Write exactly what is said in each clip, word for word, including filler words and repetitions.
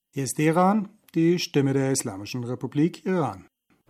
Hier ist Iran, die Stimme der Islamischen Republik Iran.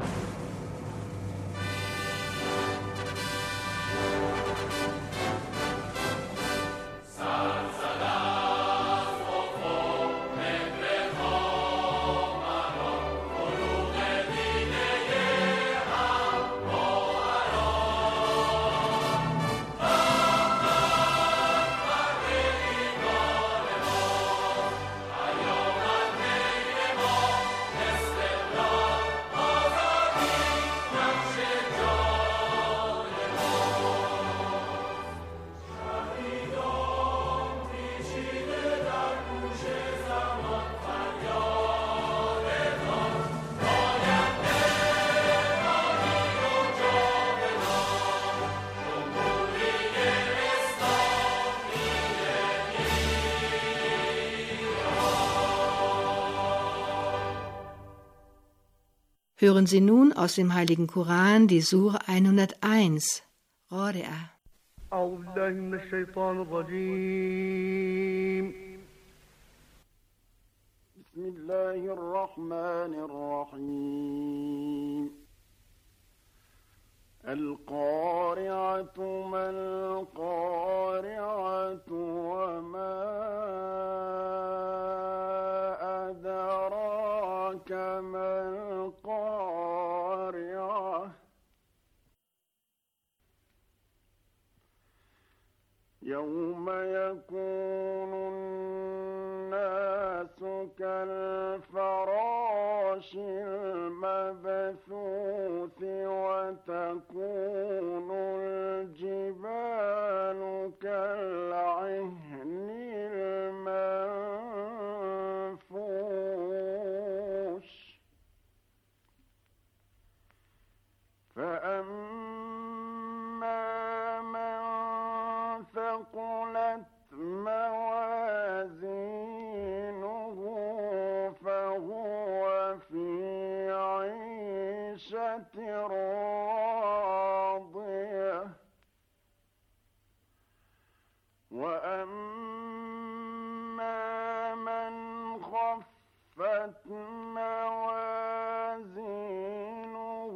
Hören Sie nun aus dem Heiligen Koran die Sure hunderteins, Radi'a. أعوذ بالله من الشيطان الرجيم بسم الله الرحمن الرحيم القارعة ما القارعة وما أدراك ما القارعة يوم يكون الناس كالفراش المبثوث وتكون الجبال كالعهن المنفوش فأما من ثقلت موازينه فهو في عيشة راضية وأما من خفت موازينه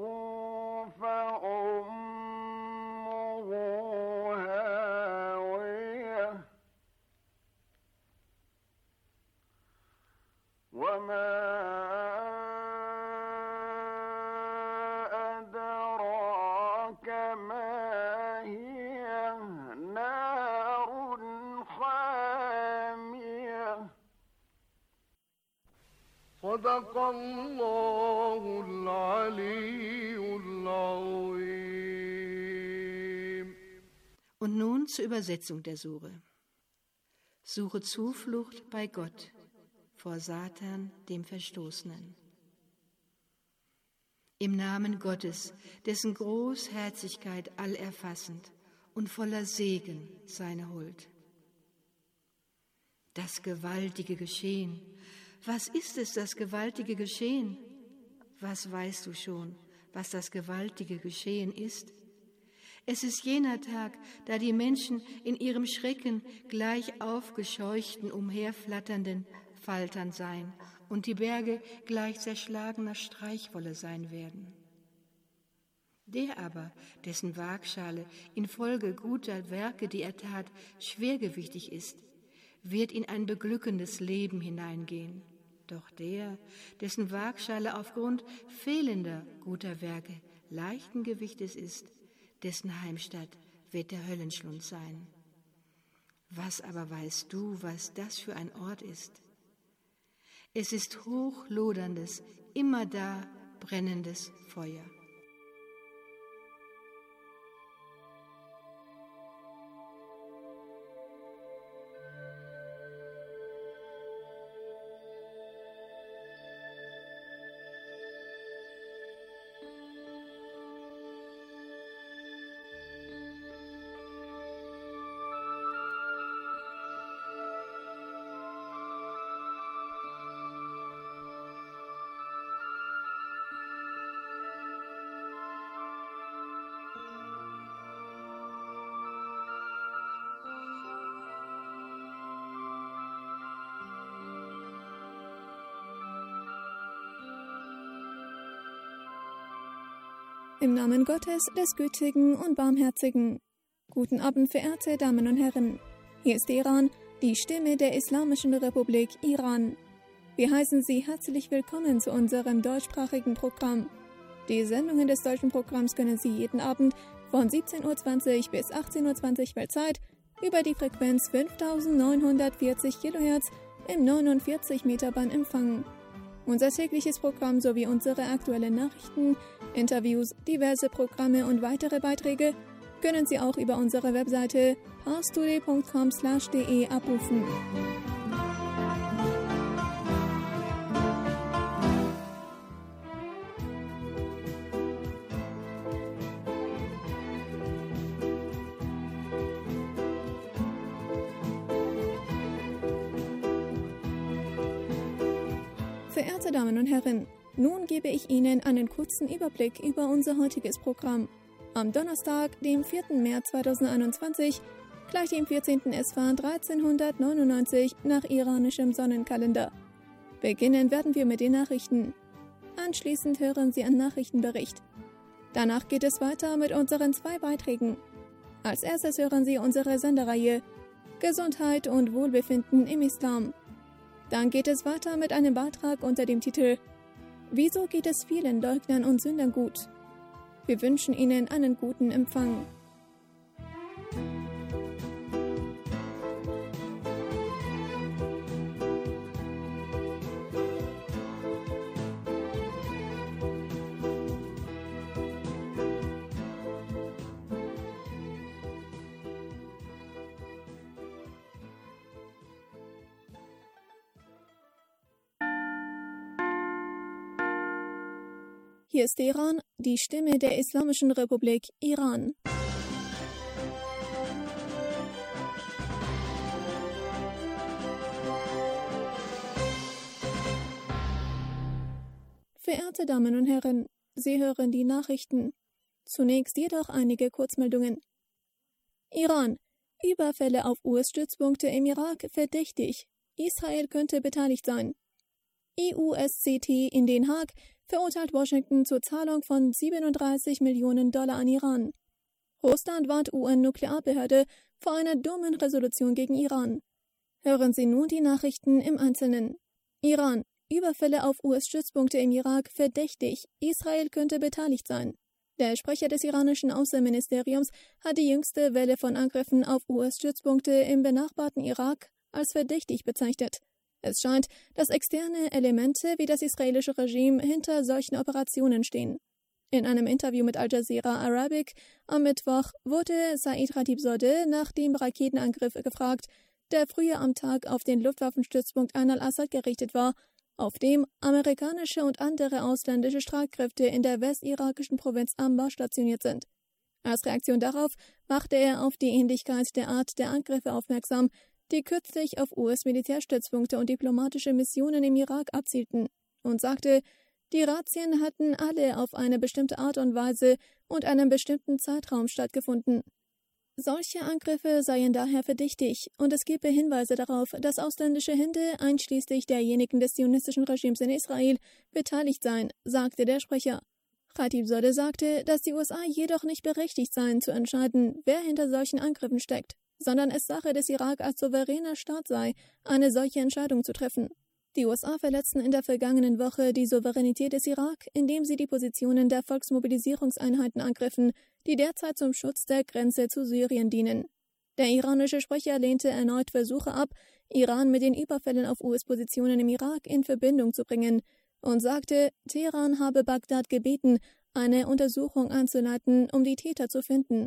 فأمه هاوية وما أدراك ما هي نار حامية صدق الله العلي العظيم. Und nun zur Übersetzung der Sure. Suche Zuflucht bei Gott vor Satan, dem Verstoßenen. Im Namen Gottes, dessen Großherzigkeit allerfassend und voller Segen seine Huld. Das gewaltige Geschehen. Was ist es, das gewaltige Geschehen? Was weißt du schon, was das gewaltige Geschehen ist? Es ist jener Tag, da die Menschen in ihrem Schrecken gleich aufgescheuchten, umherflatternden Faltern sein und die Berge gleich zerschlagener Streichwolle sein werden. Der aber, dessen Waagschale infolge guter Werke, die er tat, schwergewichtig ist, wird in ein beglückendes Leben hineingehen. Doch der, dessen Waagschale aufgrund fehlender guter Werke leichten Gewichtes ist, dessen Heimstatt wird der Höllenschlund sein. Was aber weißt du, was das für ein Ort ist? Es ist hochloderndes, immerdar brennendes Feuer. Im Namen Gottes, des Gütigen und Barmherzigen. Guten Abend, verehrte Damen und Herren. Hier ist Iran, die Stimme der Islamischen Republik Iran. Wir heißen Sie herzlich willkommen zu unserem deutschsprachigen Programm. Die Sendungen des deutschen Programms können Sie jeden Abend von siebzehn Uhr zwanzig bis achtzehn Uhr zwanzig Weltzeit über die Frequenz fünftausendneunhundertvierzig Kilohertz im neunundvierzig Meter Band empfangen. Unser tägliches Programm sowie unsere aktuellen Nachrichten, Interviews, diverse Programme und weitere Beiträge können Sie auch über unsere Webseite parstoday punkt com slash de abrufen. Verehrte Damen und Herren, nun gebe ich Ihnen einen kurzen Überblick über unser heutiges Programm. Am Donnerstag, dem vierten März zweitausendeinundzwanzig, gleich dem vierzehnten Esfan dreizehnhundertneunundneunzig nach iranischem Sonnenkalender. Beginnen werden wir mit den Nachrichten. Anschließend hören Sie einen Nachrichtenbericht. Danach geht es weiter mit unseren zwei Beiträgen. Als erstes hören Sie unsere Sendereihe Gesundheit und Wohlbefinden im Islam. Dann geht es weiter mit einem Beitrag unter dem Titel Wieso geht es vielen Leugnern und Sündern gut? Wir wünschen Ihnen einen guten Empfang. Hier ist Iran, die Stimme der Islamischen Republik Iran. Verehrte Damen und Herren, Sie hören die Nachrichten. Zunächst jedoch einige Kurzmeldungen. Iran. Überfälle auf U S-Stützpunkte im Irak verdächtig. Israel könnte beteiligt sein. I U S C T in Den Haag verurteilt Washington zur Zahlung von siebenunddreißig Millionen Dollar an Iran. Russland warnt U N-Nuklearbehörde vor einer dummen Resolution gegen Iran. Hören Sie nun die Nachrichten im Einzelnen. Iran. Überfälle auf U S-Stützpunkte im Irak verdächtig. Israel könnte beteiligt sein. Der Sprecher des iranischen Außenministeriums hat die jüngste Welle von Angriffen auf U S-Stützpunkte im benachbarten Irak als verdächtig bezeichnet. Es scheint, dass externe Elemente wie das israelische Regime hinter solchen Operationen stehen. In einem Interview mit Al Jazeera Arabic am Mittwoch wurde Said Khatibzadeh nach dem Raketenangriff gefragt, der früher am Tag auf den Luftwaffenstützpunkt Ain al-Assad gerichtet war, auf dem amerikanische und andere ausländische Streitkräfte in der westirakischen Provinz Anbar stationiert sind. Als Reaktion darauf machte er auf die Ähnlichkeit der Art der Angriffe aufmerksam, die kürzlich auf U S-Militärstützpunkte und diplomatische Missionen im Irak abzielten, und sagte, die Razzien hatten alle auf eine bestimmte Art und Weise und einen bestimmten Zeitraum stattgefunden. Solche Angriffe seien daher verdächtig, und es gebe Hinweise darauf, dass ausländische Hände, einschließlich derjenigen des zionistischen Regimes in Israel, beteiligt seien, sagte der Sprecher. Khatibzadeh sagte, dass die U S A jedoch nicht berechtigt seien, zu entscheiden, wer hinter solchen Angriffen steckt, sondern es Sache des Irak als souveräner Staat sei, eine solche Entscheidung zu treffen. Die U S A verletzten in der vergangenen Woche die Souveränität des Irak, indem sie die Positionen der Volksmobilisierungseinheiten angriffen, die derzeit zum Schutz der Grenze zu Syrien dienen. Der iranische Sprecher lehnte erneut Versuche ab, Iran mit den Überfällen auf U S-Positionen im Irak in Verbindung zu bringen, und sagte, Teheran habe Bagdad gebeten, eine Untersuchung einzuleiten, um die Täter zu finden.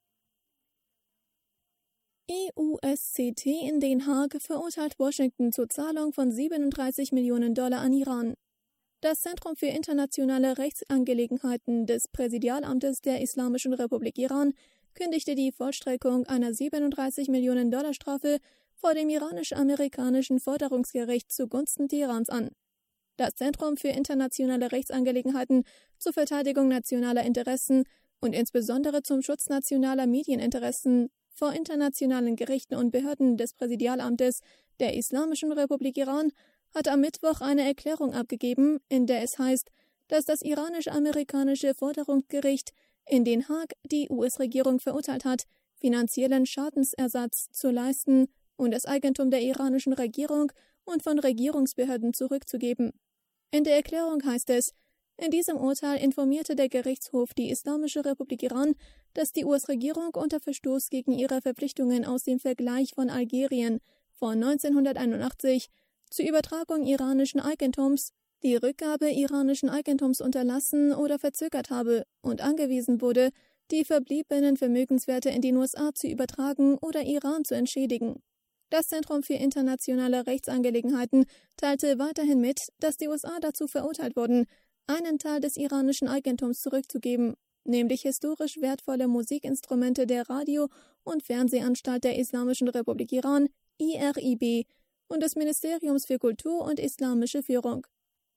I U S C T in Den Haag verurteilt Washington zur Zahlung von siebenunddreißig Millionen Dollar an Iran. Das Zentrum für internationale Rechtsangelegenheiten des Präsidialamtes der Islamischen Republik Iran kündigte die Vollstreckung einer siebenunddreißig Millionen Dollar Strafe vor dem iranisch-amerikanischen Forderungsgericht zugunsten Teherans an. Das Zentrum für internationale Rechtsangelegenheiten zur Verteidigung nationaler Interessen und insbesondere zum Schutz nationaler Medieninteressen vor internationalen Gerichten und Behörden des Präsidialamtes der Islamischen Republik Iran hat am Mittwoch eine Erklärung abgegeben, in der es heißt, dass das iranisch-amerikanische Forderungsgericht in Den Haag die U S-Regierung verurteilt hat, finanziellen Schadensersatz zu leisten und das Eigentum der iranischen Regierung und von Regierungsbehörden zurückzugeben. In der Erklärung heißt es, in diesem Urteil informierte der Gerichtshof die Islamische Republik Iran, dass die U S-Regierung unter Verstoß gegen ihre Verpflichtungen aus dem Vergleich von Algerien von neunzehnhunderteinundachtzig zur Übertragung iranischen Eigentums die Rückgabe iranischen Eigentums unterlassen oder verzögert habe und angewiesen wurde, die verbliebenen Vermögenswerte in den U S A zu übertragen oder Iran zu entschädigen. Das Zentrum für internationale Rechtsangelegenheiten teilte weiterhin mit, dass die U S A dazu verurteilt wurden, einen Teil des iranischen Eigentums zurückzugeben, nämlich historisch wertvolle Musikinstrumente der Radio- und Fernsehanstalt der Islamischen Republik Iran, I R I B, und des Ministeriums für Kultur und Islamische Führung.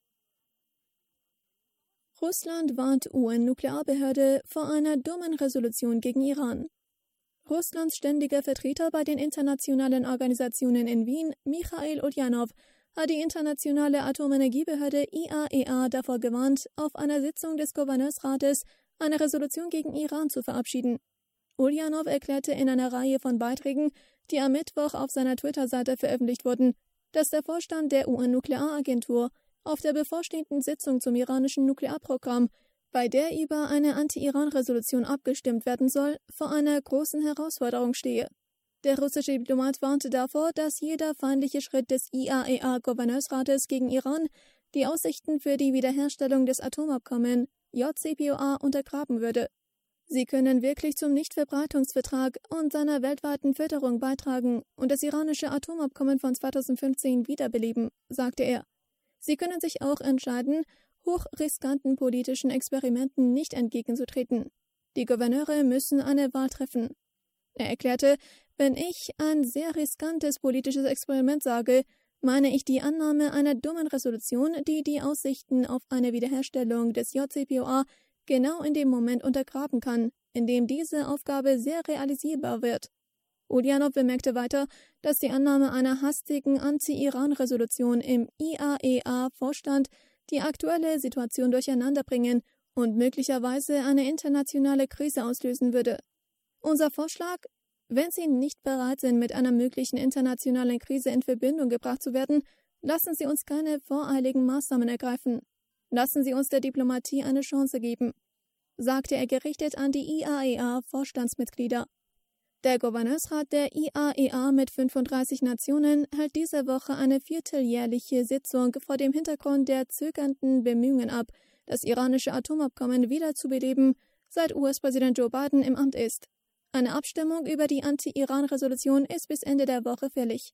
Russland warnt U N-Nuklearbehörde vor einer dummen Resolution gegen Iran. Russlands ständiger Vertreter bei den internationalen Organisationen in Wien, Michail Uljanov, hat die internationale Atomenergiebehörde I A E A davor gewarnt, auf einer Sitzung des Gouverneursrates eine Resolution gegen Iran zu verabschieden. Uljanov erklärte in einer Reihe von Beiträgen, die am Mittwoch auf seiner Twitter-Seite veröffentlicht wurden, dass der Vorstand der U N-Nuklearagentur auf der bevorstehenden Sitzung zum iranischen Nuklearprogramm, bei der über eine Anti-Iran-Resolution abgestimmt werden soll, vor einer großen Herausforderung stehe. Der russische Diplomat warnte davor, dass jeder feindliche Schritt des I A E A-Gouverneursrates gegen Iran die Aussichten für die Wiederherstellung des Atomabkommens J C P O A untergraben würde. Sie können wirklich zum Nichtverbreitungsvertrag und seiner weltweiten Förderung beitragen und das iranische Atomabkommen von zweitausendfünfzehn wiederbeleben, sagte er. Sie können sich auch entscheiden, hochriskanten politischen Experimenten nicht entgegenzutreten. Die Gouverneure müssen eine Wahl treffen. Er erklärte, wenn ich ein sehr riskantes politisches Experiment sage, meine ich die Annahme einer dummen Resolution, die die Aussichten auf eine Wiederherstellung des J C P O A genau in dem Moment untergraben kann, in dem diese Aufgabe sehr realisierbar wird. Uljanov bemerkte weiter, dass die Annahme einer hastigen Anti-Iran-Resolution im I A E A-Vorstand die aktuelle Situation durcheinanderbringen und möglicherweise eine internationale Krise auslösen würde. Unser Vorschlag: Wenn Sie nicht bereit sind, mit einer möglichen internationalen Krise in Verbindung gebracht zu werden, lassen Sie uns keine voreiligen Maßnahmen ergreifen. Lassen Sie uns der Diplomatie eine Chance geben, sagte er gerichtet an die I A E A-Vorstandsmitglieder. Der Gouverneursrat der I A E A mit fünfunddreißig Nationen hält diese Woche eine vierteljährliche Sitzung vor dem Hintergrund der zögernden Bemühungen ab, das iranische Atomabkommen wiederzubeleben, seit U S-Präsident Joe Biden im Amt ist. Eine Abstimmung über die Anti-Iran-Resolution ist bis Ende der Woche fällig.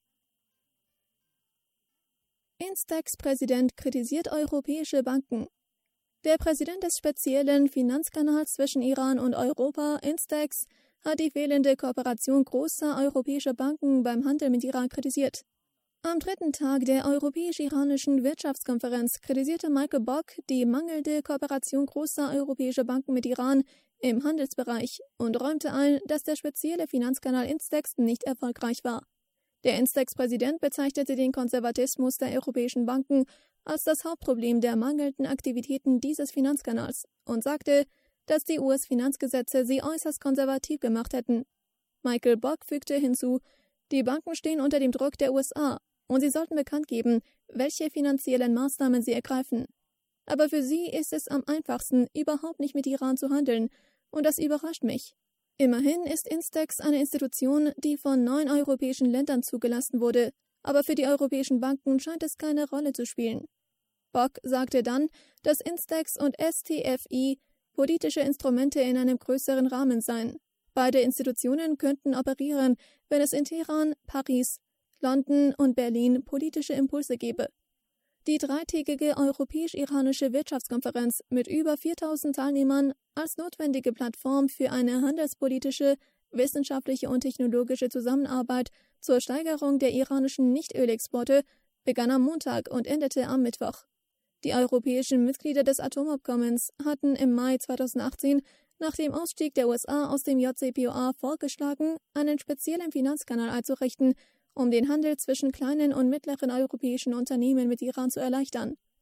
Instex-Präsident kritisiert europäische Banken. Der Präsident des speziellen Finanzkanals zwischen Iran und Europa, Instex, hat die fehlende Kooperation großer europäischer Banken beim Handel mit Iran kritisiert. Am dritten Tag der Europäisch-Iranischen Wirtschaftskonferenz kritisierte Michael Bock die mangelnde Kooperation großer europäischer Banken mit Iran im Handelsbereich und räumte ein, dass der spezielle Finanzkanal Instex nicht erfolgreich war. Der Instex-Präsident bezeichnete den Konservatismus der europäischen Banken als das Hauptproblem der mangelnden Aktivitäten dieses Finanzkanals und sagte, dass die U S-Finanzgesetze sie äußerst konservativ gemacht hätten. Michael Bock fügte hinzu, die Banken stehen unter dem Druck der U S A und sie sollten bekannt geben, welche finanziellen Maßnahmen sie ergreifen. Aber für sie ist es am einfachsten, überhaupt nicht mit Iran zu handeln, und das überrascht mich. Immerhin ist Instex eine Institution, die von neun europäischen Ländern zugelassen wurde, aber für die europäischen Banken scheint es keine Rolle zu spielen. Bock sagte dann, dass Instex und S T F I politische Instrumente in einem größeren Rahmen seien. Beide Institutionen könnten operieren, wenn es in Teheran, Paris, London und Berlin politische Impulse gäbe. Die dreitägige Europäisch-Iranische Wirtschaftskonferenz mit über viertausend Teilnehmern als notwendige Plattform für eine handelspolitische, wissenschaftliche und technologische Zusammenarbeit zur Steigerung der iranischen Nichtölexporte begann am Montag und endete am Mittwoch. Die europäischen Mitglieder des Atomabkommens hatten im Mai zweitausendachtzehn nach dem Ausstieg der U S A aus dem J C P O A vorgeschlagen, einen speziellen Finanzkanal einzurichten, um den Handel zwischen kleinen und mittleren europäischen Unternehmen mit Iran zu erleichtern.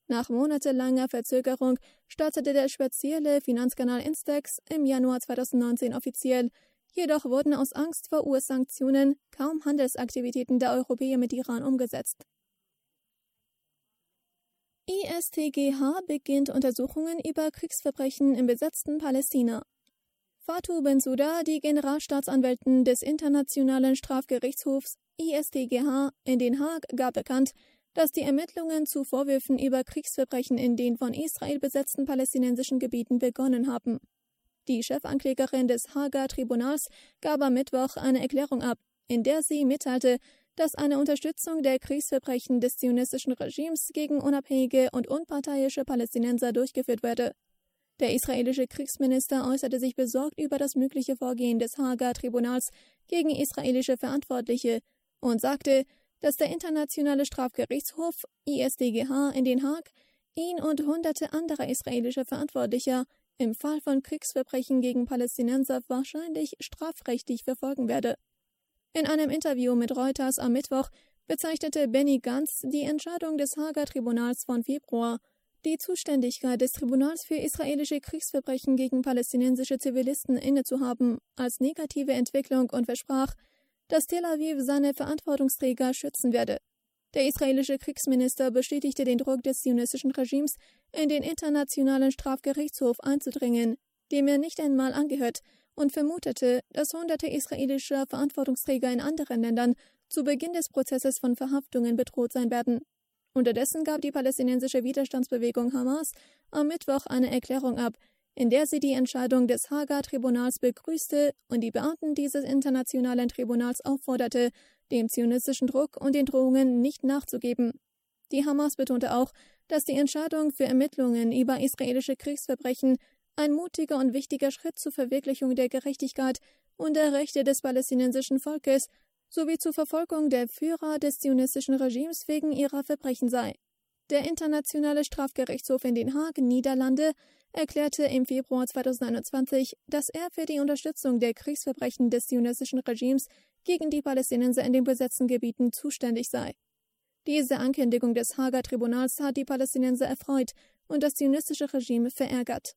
Nach monatelanger Verzögerung startete der spezielle Finanzkanal Instex im Januar zweitausendneunzehn offiziell, jedoch wurden aus Angst vor U S-Sanktionen kaum Handelsaktivitäten der Europäer mit Iran umgesetzt. I S T G H beginnt Untersuchungen über Kriegsverbrechen im besetzten Palästina. Fatou Bensouda, die Generalstaatsanwältin des Internationalen Strafgerichtshofs I S T G H in Den Haag, gab bekannt, dass die Ermittlungen zu Vorwürfen über Kriegsverbrechen in den von Israel besetzten palästinensischen Gebieten begonnen haben. Die Chefanklägerin des Haager Tribunals gab am Mittwoch eine Erklärung ab, in der sie mitteilte, dass eine Unterstützung der Kriegsverbrechen des zionistischen Regimes gegen unabhängige und unparteiische Palästinenser durchgeführt werde. Der israelische Kriegsminister äußerte sich besorgt über das mögliche Vorgehen des Haager Tribunals gegen israelische Verantwortliche und sagte, dass der Internationale Strafgerichtshof I S T G H in Den Haag ihn und hunderte anderer israelischer Verantwortlicher im Fall von Kriegsverbrechen gegen Palästinenser wahrscheinlich strafrechtlich verfolgen werde. In einem Interview mit Reuters am Mittwoch bezeichnete Benny Gantz die Entscheidung des Haager Tribunals von Februar, die Zuständigkeit des Tribunals für israelische Kriegsverbrechen gegen palästinensische Zivilisten innezuhaben, als negative Entwicklung und versprach, dass Tel Aviv seine Verantwortungsträger schützen werde. Der israelische Kriegsminister bestätigte den Druck des zionistischen Regimes, in den Internationalen Strafgerichtshof einzudringen, dem er nicht einmal angehört, und vermutete, dass hunderte israelischer Verantwortungsträger in anderen Ländern zu Beginn des Prozesses von Verhaftungen bedroht sein werden. Unterdessen gab die palästinensische Widerstandsbewegung Hamas am Mittwoch eine Erklärung ab, in der sie die Entscheidung des Haager Tribunals begrüßte und die Beamten dieses internationalen Tribunals aufforderte, dem zionistischen Druck und den Drohungen nicht nachzugeben. Die Hamas betonte auch, dass die Entscheidung für Ermittlungen über israelische Kriegsverbrechen ein mutiger und wichtiger Schritt zur Verwirklichung der Gerechtigkeit und der Rechte des palästinensischen Volkes sowie zur Verfolgung der Führer des zionistischen Regimes wegen ihrer Verbrechen sei. Der Internationale Strafgerichtshof in Den Haag, Niederlande, erklärte im Februar zweitausendeinundzwanzig, dass er für die Unterstützung der Kriegsverbrechen des zionistischen Regimes gegen die Palästinenser in den besetzten Gebieten zuständig sei. Diese Ankündigung des Haager Tribunals hat die Palästinenser erfreut und das zionistische Regime verärgert.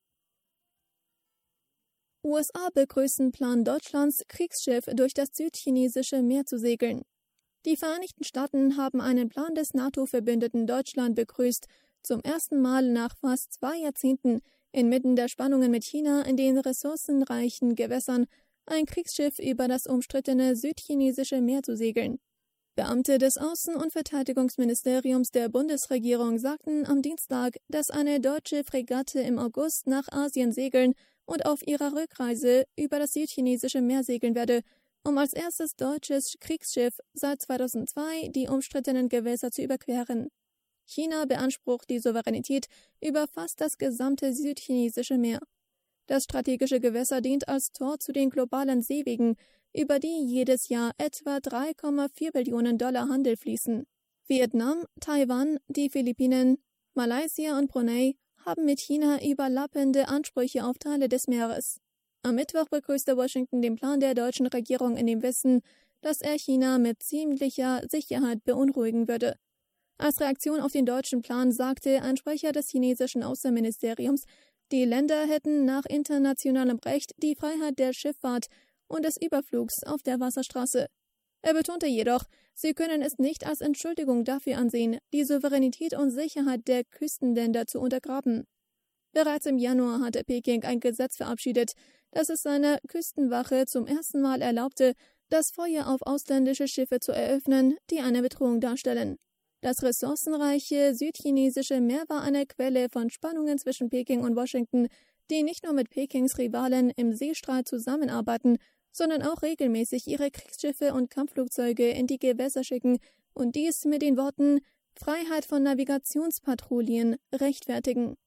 U S A begrüßen Plan Deutschlands, Kriegsschiff durch das südchinesische Meer zu segeln. Die Vereinigten Staaten haben einen Plan des NATO-Verbündeten Deutschland begrüßt, zum ersten Mal nach fast zwei Jahrzehnten inmitten der Spannungen mit China in den ressourcenreichen Gewässern ein Kriegsschiff über das umstrittene südchinesische Meer zu segeln. Beamte des Außen- und Verteidigungsministeriums der Bundesregierung sagten am Dienstag, dass eine deutsche Fregatte im August nach Asien segeln und auf ihrer Rückreise über das südchinesische Meer segeln werde, um als erstes deutsches Kriegsschiff seit zweitausendzwei die umstrittenen Gewässer zu überqueren. China beansprucht die Souveränität über fast das gesamte südchinesische Meer. Das strategische Gewässer dient als Tor zu den globalen Seewegen, über die jedes Jahr etwa drei Komma vier Billionen Dollar Handel fließen. Vietnam, Taiwan, die Philippinen, Malaysia und Brunei haben mit China überlappende Ansprüche auf Teile des Meeres. Am Mittwoch begrüßte Washington den Plan der deutschen Regierung in dem Wissen, dass er China mit ziemlicher Sicherheit beunruhigen würde. Als Reaktion auf den deutschen Plan sagte ein Sprecher des chinesischen Außenministeriums, die Länder hätten nach internationalem Recht die Freiheit der Schifffahrt und des Überflugs auf der Wasserstraße. Er betonte jedoch, sie können es nicht als Entschuldigung dafür ansehen, die Souveränität und Sicherheit der Küstenländer zu untergraben. Bereits im Januar hatte Peking ein Gesetz verabschiedet, das es seiner Küstenwache zum ersten Mal erlaubte, das Feuer auf ausländische Schiffe zu eröffnen, die eine Bedrohung darstellen. Das ressourcenreiche südchinesische Meer war eine Quelle von Spannungen zwischen Peking und Washington, die nicht nur mit Pekings Rivalen im Seestreit zusammenarbeiten, sondern auch regelmäßig ihre Kriegsschiffe und Kampfflugzeuge in die Gewässer schicken und dies mit den Worten Freiheit von Navigationspatrouillen rechtfertigen.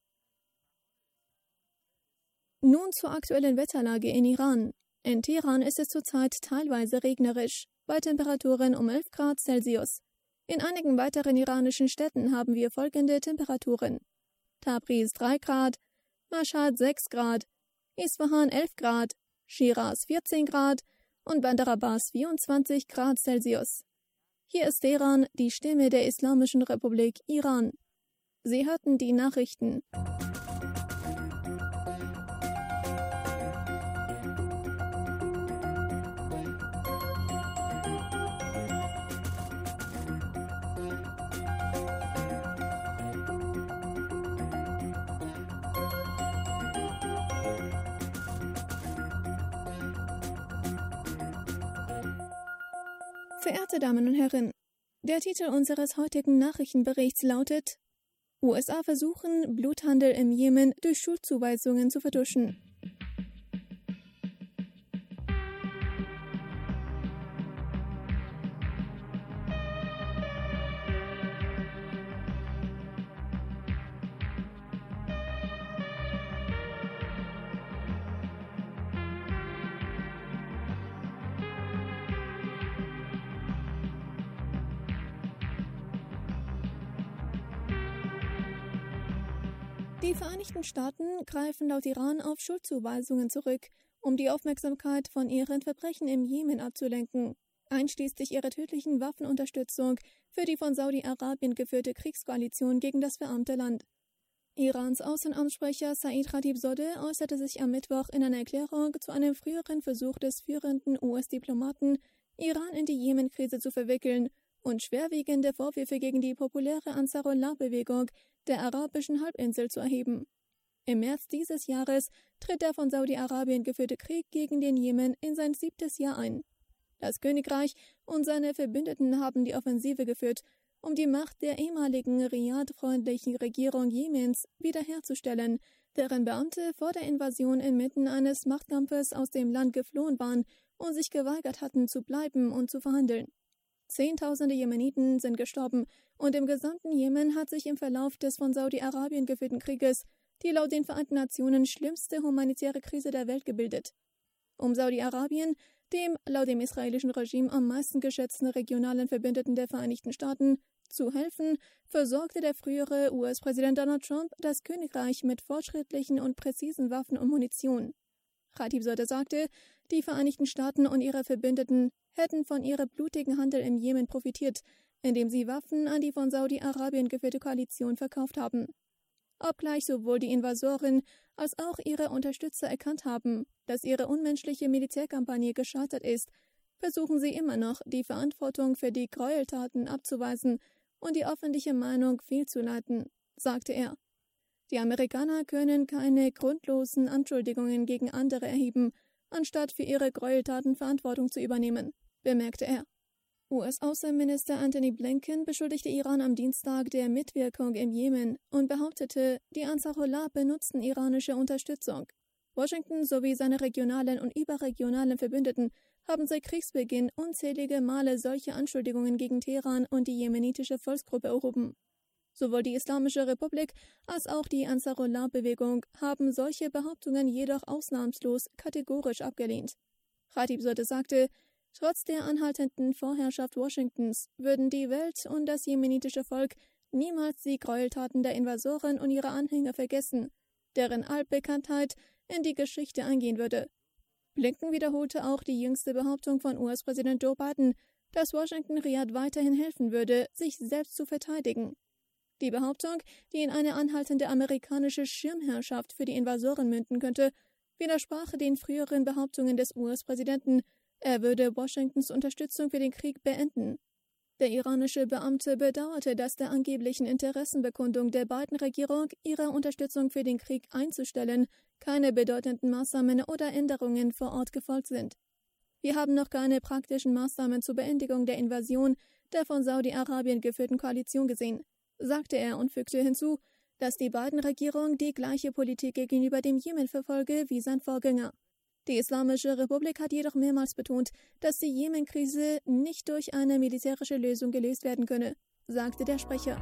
Nun zur aktuellen Wetterlage in Iran. In Teheran ist es zurzeit teilweise regnerisch, bei Temperaturen um elf Grad Celsius. In einigen weiteren iranischen Städten haben wir folgende Temperaturen: Tabriz drei Grad, Mashhad sechs Grad, Isfahan elf Grad, Shiraz vierzehn Grad und Bandar Abbas vierundzwanzig Grad Celsius. Hier ist Teheran, die Stimme der Islamischen Republik Iran. Sie hörten die Nachrichten. Verehrte Damen und Herren, der Titel unseres heutigen Nachrichtenberichts lautet: U S A versuchen, Bluthandel im Jemen durch Schuldzuweisungen zu vertuschen. Die Vereinigten Staaten greifen laut Iran auf Schuldzuweisungen zurück, um die Aufmerksamkeit von ihren Verbrechen im Jemen abzulenken, einschließlich ihrer tödlichen Waffenunterstützung für die von Saudi-Arabien geführte Kriegskoalition gegen das verarmte Land. Irans Außenamtssprecher Said Khatibzadeh äußerte sich am Mittwoch in einer Erklärung zu einem früheren Versuch des führenden U S-Diplomaten, Iran in die Jemen-Krise zu verwickeln und schwerwiegende Vorwürfe gegen die populäre Ansarullah-Bewegung der arabischen Halbinsel zu erheben. Im März dieses Jahres tritt der von Saudi-Arabien geführte Krieg gegen den Jemen in sein siebtes Jahr ein. Das Königreich und seine Verbündeten haben die Offensive geführt, um die Macht der ehemaligen Riad-freundlichen Regierung Jemens wiederherzustellen, deren Beamte vor der Invasion inmitten eines Machtkampfes aus dem Land geflohen waren und sich geweigert hatten zu bleiben und zu verhandeln. Zehntausende Jemeniten sind gestorben und im gesamten Jemen hat sich im Verlauf des von Saudi-Arabien geführten Krieges die laut den Vereinten Nationen schlimmste humanitäre Krise der Welt gebildet. Um Saudi-Arabien, dem laut dem israelischen Regime am meisten geschätzten regionalen Verbündeten der Vereinigten Staaten, zu helfen, versorgte der frühere U S-Präsident Donald Trump das Königreich mit fortschrittlichen und präzisen Waffen und Munition. Khatibzadeh sagte, die Vereinigten Staaten und ihre Verbündeten hätten von ihrem blutigen Handel im Jemen profitiert, indem sie Waffen an die von Saudi-Arabien geführte Koalition verkauft haben. Obgleich sowohl die Invasoren als auch ihre Unterstützer erkannt haben, dass ihre unmenschliche Militärkampagne gescheitert ist, versuchen sie immer noch, die Verantwortung für die Gräueltaten abzuweisen und die öffentliche Meinung fehlzuleiten, sagte er. Die Amerikaner können keine grundlosen Anschuldigungen gegen andere erheben, anstatt für ihre Gräueltaten Verantwortung zu übernehmen, bemerkte er. U S-Außenminister Antony Blinken beschuldigte Iran am Dienstag der Mitwirkung im Jemen und behauptete, die Ansarullah benutzten iranische Unterstützung. Washington sowie seine regionalen und überregionalen Verbündeten haben seit Kriegsbeginn unzählige Male solche Anschuldigungen gegen Teheran und die jemenitische Volksgruppe erhoben. Sowohl die Islamische Republik als auch die Ansarullah-Bewegung haben solche Behauptungen jedoch ausnahmslos kategorisch abgelehnt. Khatibzadeh sagte, trotz der anhaltenden Vorherrschaft Washingtons würden die Welt und das jemenitische Volk niemals die Gräueltaten der Invasoren und ihre Anhänger vergessen, deren Altbekanntheit in die Geschichte eingehen würde. Blinken wiederholte auch die jüngste Behauptung von U S-Präsident Joe Biden, dass Washington Riad weiterhin helfen würde, sich selbst zu verteidigen. Die Behauptung, die in eine anhaltende amerikanische Schirmherrschaft für die Invasoren münden könnte, widersprach den früheren Behauptungen des U S-Präsidenten, er würde Washingtons Unterstützung für den Krieg beenden. Der iranische Beamte bedauerte, dass der angeblichen Interessenbekundung der Biden-Regierung, ihre Unterstützung für den Krieg einzustellen, keine bedeutenden Maßnahmen oder Änderungen vor Ort gefolgt sind. Wir haben noch keine praktischen Maßnahmen zur Beendigung der Invasion der von Saudi-Arabien geführten Koalition gesehen, sagte er und fügte hinzu, dass die Biden-Regierung die gleiche Politik gegenüber dem Jemen verfolge wie sein Vorgänger. Die Islamische Republik hat jedoch mehrmals betont, dass die Jemen-Krise nicht durch eine militärische Lösung gelöst werden könne, sagte der Sprecher.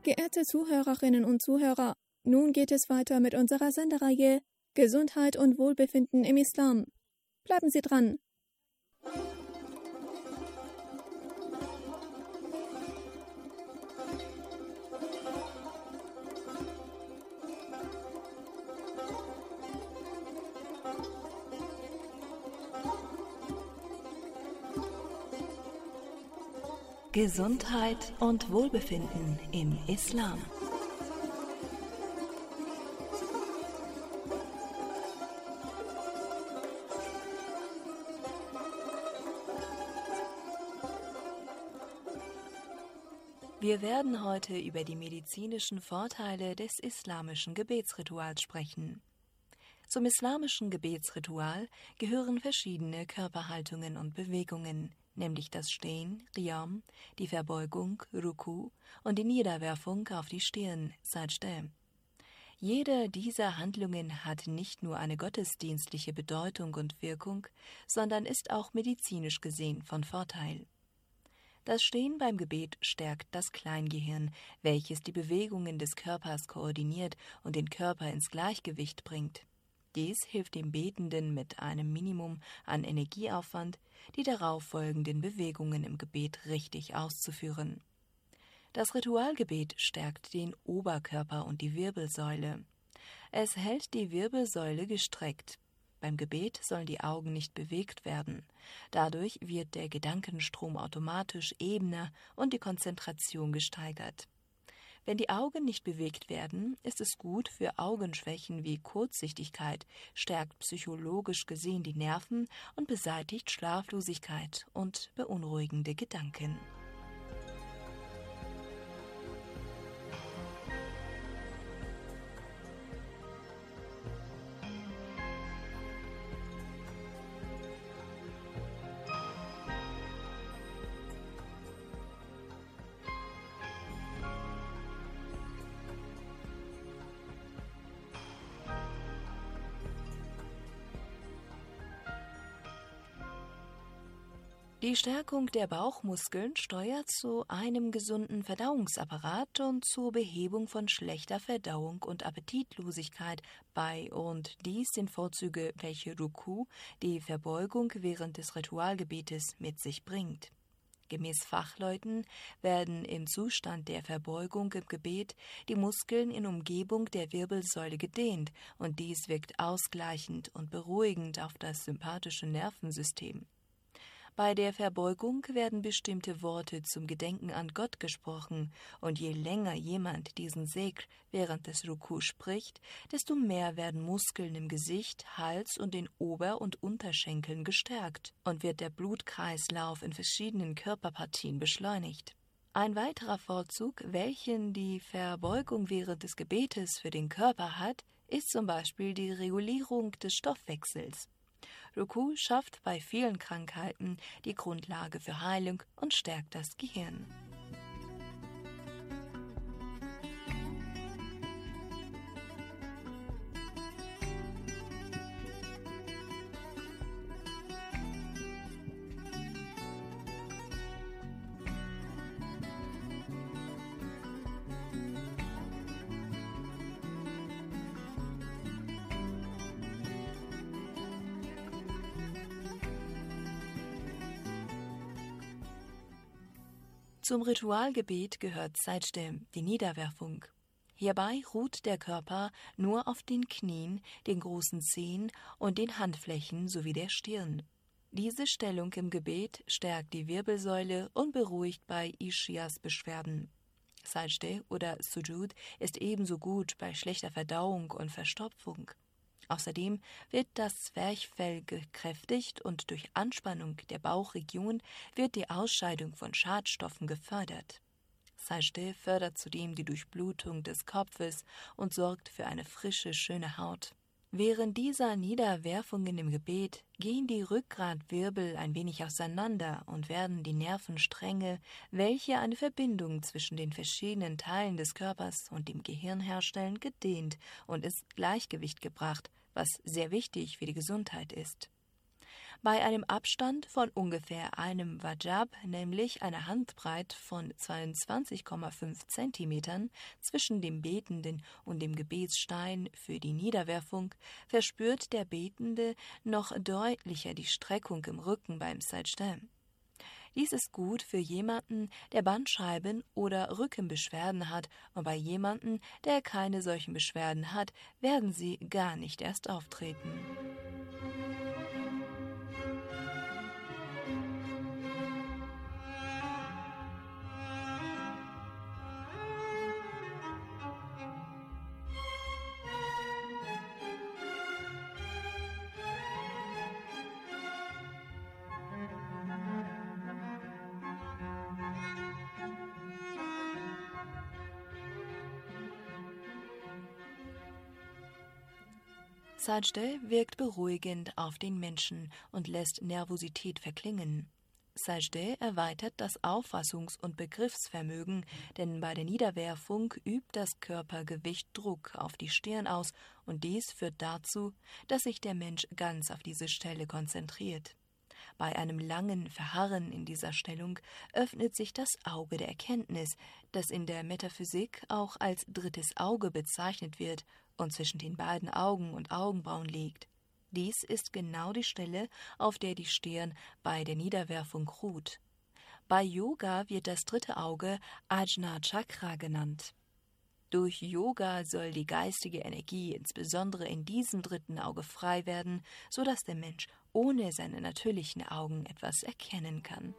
Geehrte Zuhörerinnen und Zuhörer, nun geht es weiter mit unserer Sendereihe Gesundheit und Wohlbefinden im Islam. Bleiben Sie dran! Gesundheit und Wohlbefinden im Islam. Wir werden heute über die medizinischen Vorteile des islamischen Gebetsrituals sprechen. Zum islamischen Gebetsritual gehören verschiedene Körperhaltungen und Bewegungen, nämlich das Stehen, Qiyam, die Verbeugung, Ruku und die Niederwerfung auf die Stirn, Sajde. Jede dieser Handlungen hat nicht nur eine gottesdienstliche Bedeutung und Wirkung, sondern ist auch medizinisch gesehen von Vorteil. Das Stehen beim Gebet stärkt das Kleingehirn, welches die Bewegungen des Körpers koordiniert und den Körper ins Gleichgewicht bringt. Dies hilft dem Betenden mit einem Minimum an Energieaufwand, die darauf folgenden Bewegungen im Gebet richtig auszuführen. Das Ritualgebet stärkt den Oberkörper und die Wirbelsäule. Es hält die Wirbelsäule gestreckt. Beim Gebet sollen die Augen nicht bewegt werden. Dadurch wird der Gedankenstrom automatisch ebener und die Konzentration gesteigert. Wenn die Augen nicht bewegt werden, ist es gut für Augenschwächen wie Kurzsichtigkeit, stärkt psychologisch gesehen die Nerven und beseitigt Schlaflosigkeit und beunruhigende Gedanken. Die Stärkung der Bauchmuskeln steuert zu einem gesunden Verdauungsapparat und zur Behebung von schlechter Verdauung und Appetitlosigkeit bei, und dies sind Vorzüge, welche Ruku, die Verbeugung während des Ritualgebetes, mit sich bringt. Gemäß Fachleuten werden im Zustand der Verbeugung im Gebet die Muskeln in Umgebung der Wirbelsäule gedehnt, und dies wirkt ausgleichend und beruhigend auf das sympathische Nervensystem. Bei der Verbeugung werden bestimmte Worte zum Gedenken an Gott gesprochen, und je länger jemand diesen Sekr während des Ruku spricht, desto mehr werden Muskeln im Gesicht, Hals und den Ober- und Unterschenkeln gestärkt und wird der Blutkreislauf in verschiedenen Körperpartien beschleunigt. Ein weiterer Vorzug, welchen die Verbeugung während des Gebetes für den Körper hat, ist zum Beispiel die Regulierung des Stoffwechsels. Ruku schafft bei vielen Krankheiten die Grundlage für Heilung und stärkt das Gehirn. Zum Ritualgebet gehört Sajde, die Niederwerfung. Hierbei ruht der Körper nur auf den Knien, den großen Zehen und den Handflächen sowie der Stirn. Diese Stellung im Gebet stärkt die Wirbelsäule und beruhigt bei Ischias-Beschwerden. Sajde oder Sujud ist ebenso gut bei schlechter Verdauung und Verstopfung. Außerdem wird das Zwerchfell gekräftigt und durch Anspannung der Bauchregion wird die Ausscheidung von Schadstoffen gefördert. Sajde fördert zudem die Durchblutung des Kopfes und sorgt für eine frische, schöne Haut. Während dieser Niederwerfungen im Gebet gehen die Rückgratwirbel ein wenig auseinander und werden die Nervenstränge, welche eine Verbindung zwischen den verschiedenen Teilen des Körpers und dem Gehirn herstellen, gedehnt und ins Gleichgewicht gebracht, was sehr wichtig für die Gesundheit ist. Bei einem Abstand von ungefähr einem Wajab, nämlich einer Handbreit von zweiundzwanzig Komma fünf Zentimetern zwischen dem Betenden und dem Gebetsstein für die Niederwerfung, verspürt der Betende noch deutlicher die Streckung im Rücken beim Sajda. Dies ist gut für jemanden, der Bandscheiben- oder Rückenbeschwerden hat, und bei jemanden, der keine solchen Beschwerden hat, werden sie gar nicht erst auftreten. Sajda wirkt beruhigend auf den Menschen und lässt Nervosität verklingen. Sajda erweitert das Auffassungs- und Begriffsvermögen, denn bei der Niederwerfung übt das Körpergewicht Druck auf die Stirn aus, und dies führt dazu, dass sich der Mensch ganz auf diese Stelle konzentriert. Bei einem langen Verharren in dieser Stellung öffnet sich das Auge der Erkenntnis, das in der Metaphysik auch als drittes Auge bezeichnet wird und zwischen den beiden Augen und Augenbrauen liegt. Dies ist genau die Stelle, auf der die Stirn bei der Niederwerfung ruht. Bei Yoga wird das dritte Auge Ajna Chakra genannt. Durch Yoga soll die geistige Energie insbesondere in diesem dritten Auge frei werden, sodass der Mensch ohne seine natürlichen Augen etwas erkennen kann.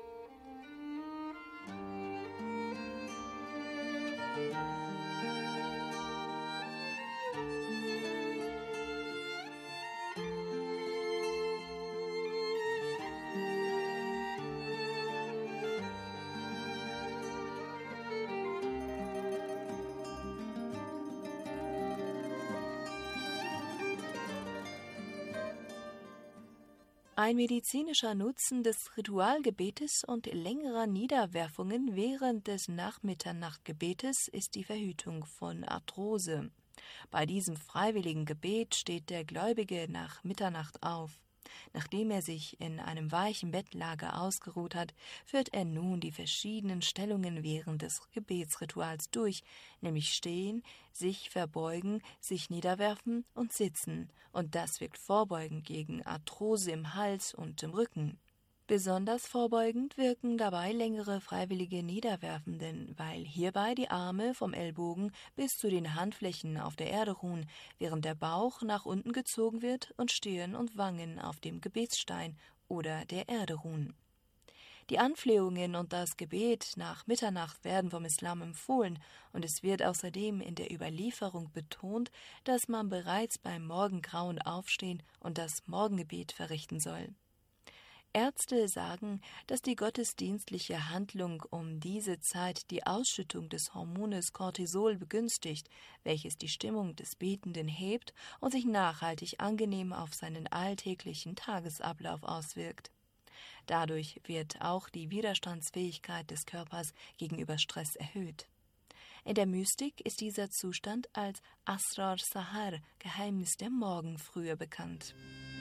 Ein medizinischer Nutzen des Ritualgebetes und längerer Niederwerfungen während des Nachmitternachtgebetes ist die Verhütung von Arthrose. Bei diesem freiwilligen Gebet steht der Gläubige nach Mitternacht auf. Nachdem er sich in einem weichen Bettlager ausgeruht hat, führt er nun die verschiedenen Stellungen während des Gebetsrituals durch, nämlich stehen, sich verbeugen, sich niederwerfen und sitzen, und das wirkt vorbeugend gegen Arthrose im Hals und im Rücken. Besonders vorbeugend wirken dabei längere freiwillige Niederwerfenden, weil hierbei die Arme vom Ellbogen bis zu den Handflächen auf der Erde ruhen, während der Bauch nach unten gezogen wird und Stirn und Wangen auf dem Gebetsstein oder der Erde ruhen. Die Anflehungen und das Gebet nach Mitternacht werden vom Islam empfohlen, und es wird außerdem in der Überlieferung betont, dass man bereits beim Morgengrauen aufstehen und das Morgengebet verrichten soll. Ärzte sagen, dass die gottesdienstliche Handlung um diese Zeit die Ausschüttung des Hormones Cortisol begünstigt, welches die Stimmung des Betenden hebt und sich nachhaltig angenehm auf seinen alltäglichen Tagesablauf auswirkt. Dadurch wird auch die Widerstandsfähigkeit des Körpers gegenüber Stress erhöht. In der Mystik ist dieser Zustand als Asrar Sahar, Geheimnis der Morgenfrühe, bekannt.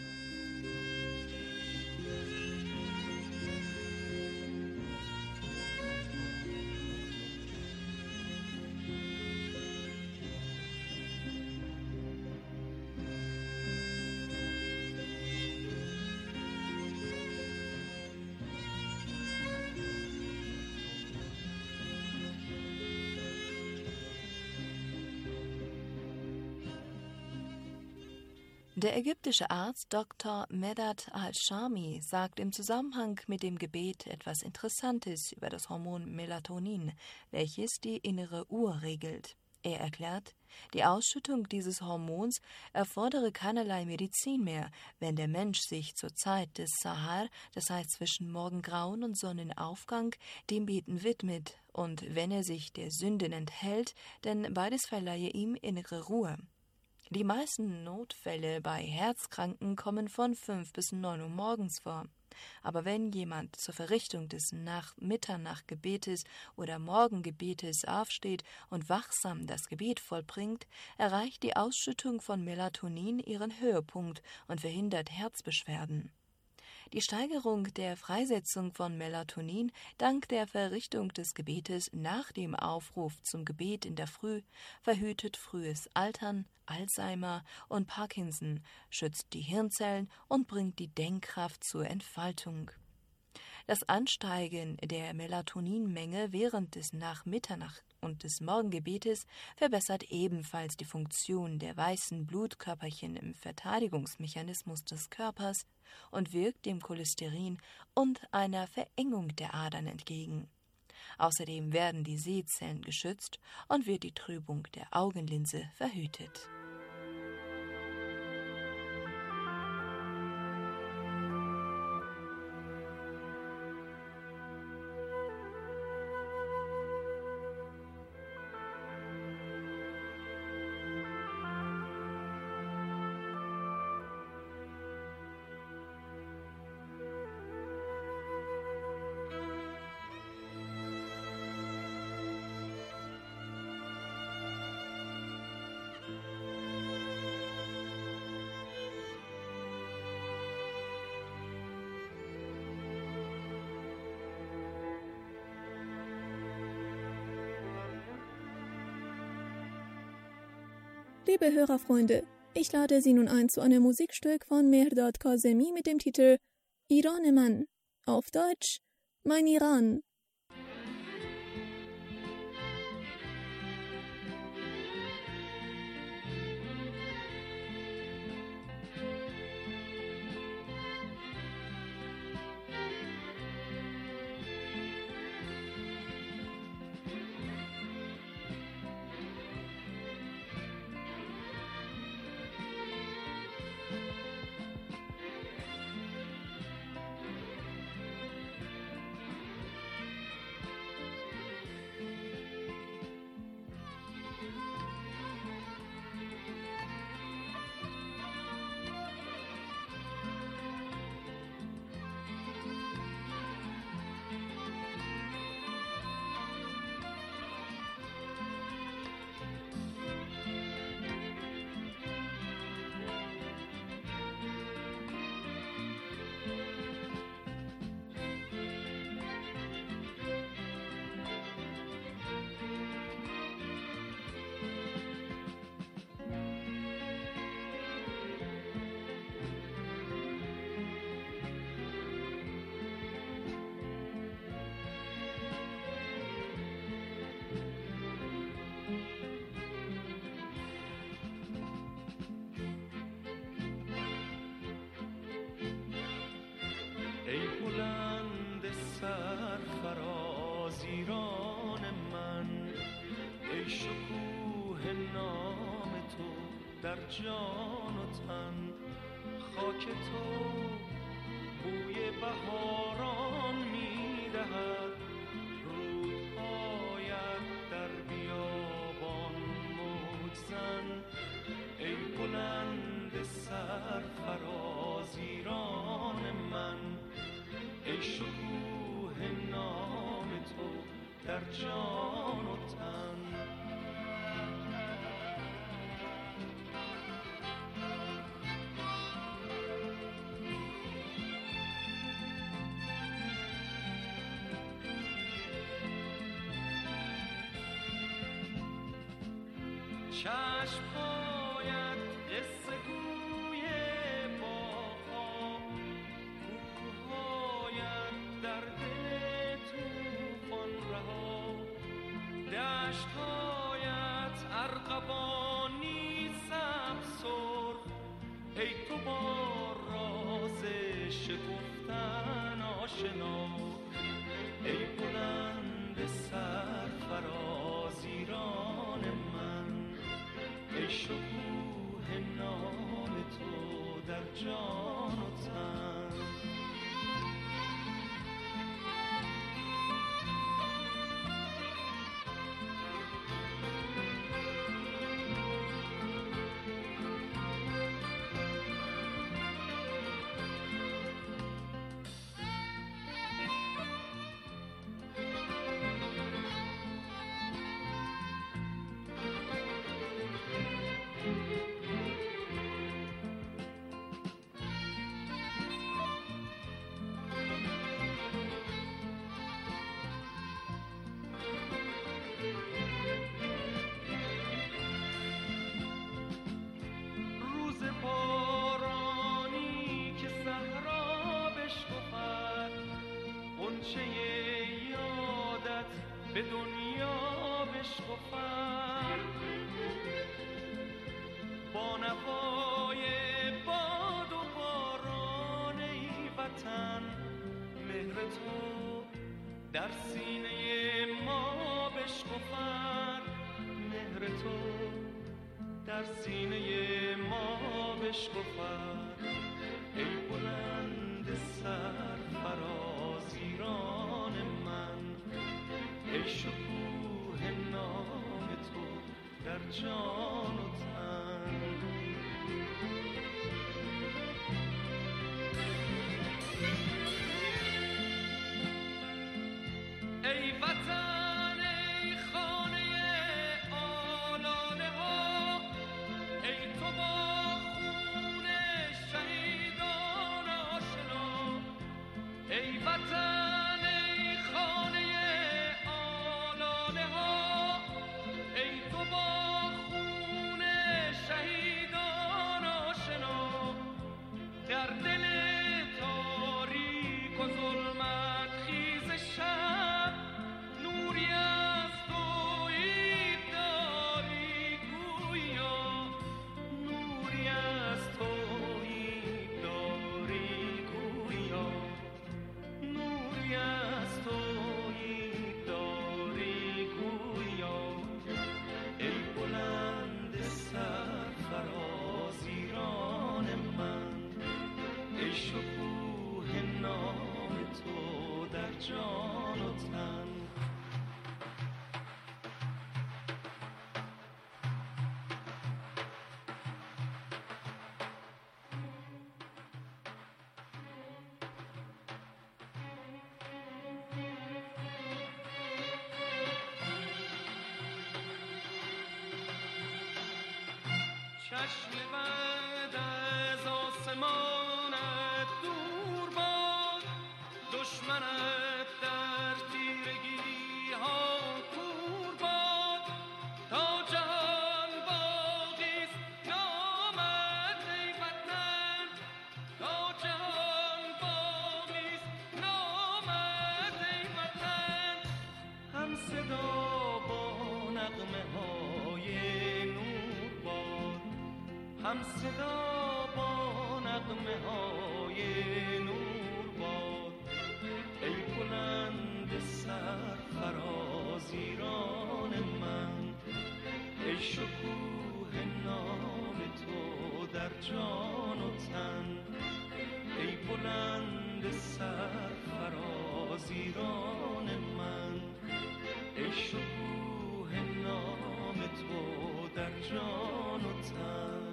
Der ägyptische Arzt Doktor Medad al-Shami sagt im Zusammenhang mit dem Gebet etwas Interessantes über das Hormon Melatonin, welches die innere Uhr regelt. Er erklärt, die Ausschüttung dieses Hormons erfordere keinerlei Medizin mehr, wenn der Mensch sich zur Zeit des Sahar, das heißt zwischen Morgengrauen und Sonnenaufgang, dem Beten widmet, und wenn er sich der Sünden enthält, denn beides verleihe ihm innere Ruhe. Die meisten Notfälle bei Herzkranken kommen von fünf bis neun Uhr morgens vor. Aber wenn jemand zur Verrichtung des Nach-Mitternachtgebetes oder Morgengebetes aufsteht und wachsam das Gebet vollbringt, erreicht die Ausschüttung von Melatonin ihren Höhepunkt und verhindert Herzbeschwerden. Die Steigerung der Freisetzung von Melatonin dank der Verrichtung des Gebetes nach dem Aufruf zum Gebet in der Früh verhütet frühes Altern, Alzheimer und Parkinson, schützt die Hirnzellen und bringt die Denkkraft zur Entfaltung. Das Ansteigen der Melatoninmenge während des nach Mitternacht und des Morgengebetes verbessert ebenfalls die Funktion der weißen Blutkörperchen im Verteidigungsmechanismus des Körpers und wirkt dem Cholesterin und einer Verengung der Adern entgegen. Außerdem werden die Sehzellen geschützt und wird die Trübung der Augenlinse verhütet. Liebe Hörerfreunde, ich lade Sie nun ein zu einem Musikstück von Mehrdad Kazemi mit dem Titel Iran Man, auf Deutsch Mein Iran. سرفراز ایران من، ای شکوه نام تو در جان و تن، خاک تو بوی بهاران می‌دهد، رودهایت در بیابان موج زن، ای بلند سرفراز ایران من، ای شکوه نام تو در جان و تن. چشم‌هایت قصه گوی باغ‌ها، کوه‌هایت در دل طوفان رها، دشت‌هایت ارغوانی سبز سرخ، ای تو با راز شکفتن آشنا، ای بلند سرفراز ایران من، ای شکوه نام تو در جان و تن. به دنیا بشکفن با نوای باد و باران ای وطن مهر تو در سینه ما بشکفن مهر تو در سینه ما بشکفن ای بلند سرفراز ایران من ای شکوه نام تو در جان و تن ای وطن ای خانه آلاله ها ای تو با خون شهیدان آشنا ای وطن ای خانه آلاله ها ای تو با خون شهیدان آشنا در دل تاریک و ظلمت خیز شب نوری از تویی داری گویا نوری از تویی داری گویا نوری از تویی داری گویا ای بلند سرفراز ایران من ای شکوه نام تو در جان و تن چشم بد از آسمانت دور باد دشمنت در تیرگی ها کور باد تا جهان باقیست نامت ای وطن تا جهان باقیست نامت ای وطن هم صدا با نغمه های نور باد هم صدا با نغمه های نور باد ای بلند سرفراز ایران من ای شکوه نام تو در جان و تن ای بلند سرفراز ایران من ای شکوه نام تو در جان و تن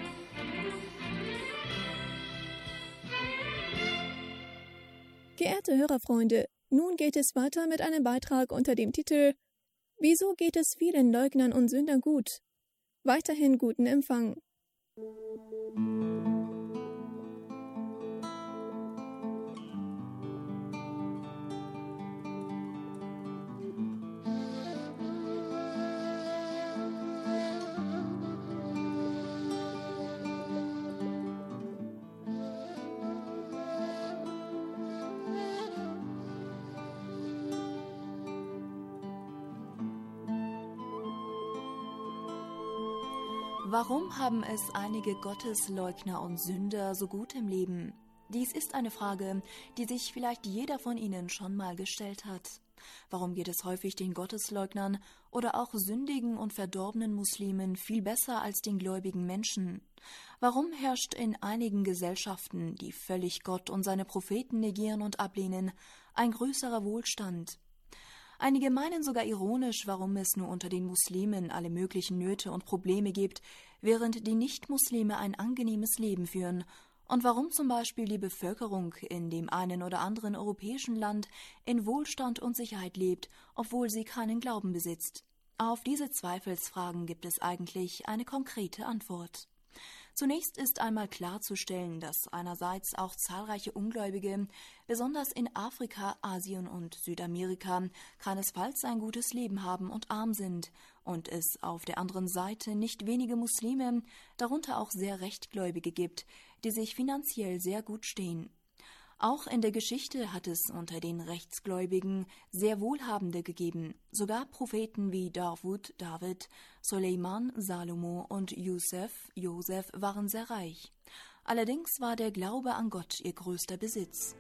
Geehrte Hörerfreunde, nun geht es weiter mit einem Beitrag unter dem Titel Wieso geht es vielen Leugnern und Sündern gut? Weiterhin guten Empfang. Warum haben es einige Gottesleugner und Sünder so gut im Leben? Dies ist eine Frage, die sich vielleicht jeder von Ihnen schon mal gestellt hat. Warum geht es häufig den Gottesleugnern oder auch sündigen und verdorbenen Muslimen viel besser als den gläubigen Menschen? Warum herrscht in einigen Gesellschaften, die völlig Gott und seine Propheten negieren und ablehnen, ein größerer Wohlstand? Einige meinen sogar ironisch, warum es nur unter den Muslimen alle möglichen Nöte und Probleme gibt, während die Nicht-Muslime ein angenehmes Leben führen, und warum zum Beispiel die Bevölkerung in dem einen oder anderen europäischen Land in Wohlstand und Sicherheit lebt, obwohl sie keinen Glauben besitzt. Auf diese Zweifelsfragen gibt es eigentlich eine konkrete Antwort. Zunächst ist einmal klarzustellen, dass einerseits auch zahlreiche Ungläubige, besonders in Afrika, Asien und Südamerika, keinesfalls ein gutes Leben haben und arm sind, und es auf der anderen Seite nicht wenige Muslime, darunter auch sehr Rechtgläubige gibt, die sich finanziell sehr gut stehen. Auch in der Geschichte hat es unter den Rechtsgläubigen sehr Wohlhabende gegeben. Sogar Propheten wie Davud, David, Soleiman, Salomo und Josef, Josef waren sehr reich. Allerdings war der Glaube an Gott ihr größter Besitz.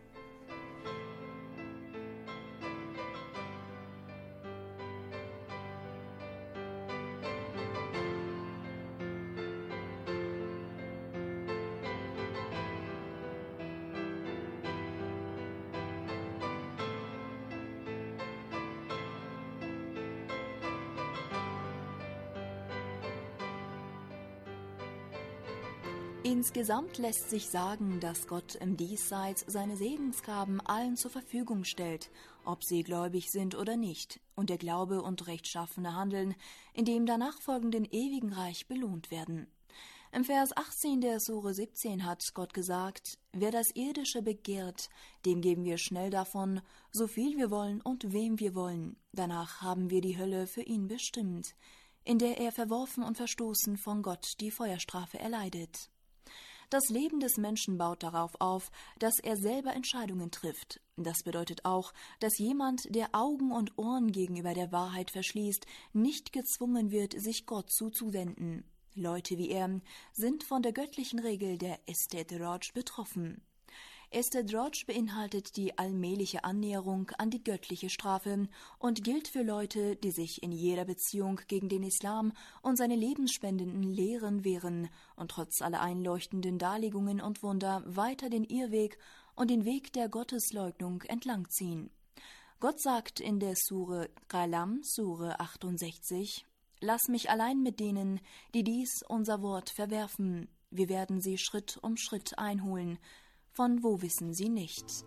Insgesamt lässt sich sagen, dass Gott im Diesseits seine Segensgaben allen zur Verfügung stellt, ob sie gläubig sind oder nicht, und der Glaube und rechtschaffene Handeln in dem danach folgenden ewigen Reich belohnt werden. Im Vers achtzehn der Sure siebzehn hat Gott gesagt: Wer das Irdische begehrt, dem geben wir schnell davon, so viel wir wollen und wem wir wollen. Danach haben wir die Hölle für ihn bestimmt, in der er verworfen und verstoßen von Gott die Feuerstrafe erleidet. Das Leben des Menschen baut darauf auf, dass er selber Entscheidungen trifft. Das bedeutet auch, dass jemand, der Augen und Ohren gegenüber der Wahrheit verschließt, nicht gezwungen wird, sich Gott zuzuwenden. Leute wie er sind von der göttlichen Regel der Estedroj betroffen. Estedroj beinhaltet die allmähliche Annäherung an die göttliche Strafe und gilt für Leute, die sich in jeder Beziehung gegen den Islam und seine lebensspendenden Lehren wehren und trotz aller einleuchtenden Darlegungen und Wunder weiter den Irrweg und den Weg der Gottesleugnung entlangziehen. Gott sagt in der Sure Qalam, Sure achtundsechzig: Lass mich allein mit denen, die dies unser Wort verwerfen. Wir werden sie Schritt um Schritt einholen. Von wo wissen sie nichts?